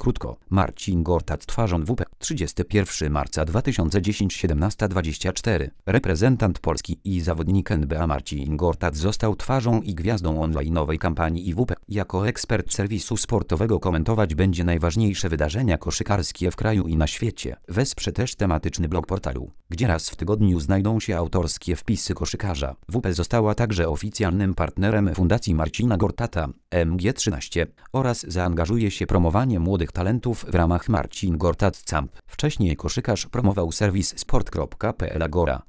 Krótko, Marcin Gortat twarzą WP. 31 marca 2010 17:24. Reprezentant Polski i zawodnik NBA Marcin Gortat został twarzą i gwiazdą online'owej kampanii IWP. Jako ekspert serwisu sportowego komentować będzie najważniejsze wydarzenia koszykarskie w kraju i na świecie. Wesprze też tematyczny blog portalu, gdzie raz w tygodniu znajdą się autorskie wpisy koszykarza. WP została także oficjalnym partnerem Fundacji Marcina Gortata, MG13, oraz zaangażuje się w promowanie młodych talentów w ramach Marcin Gortat Camp. Wcześniej koszykarz promował serwis sport.pl Agora.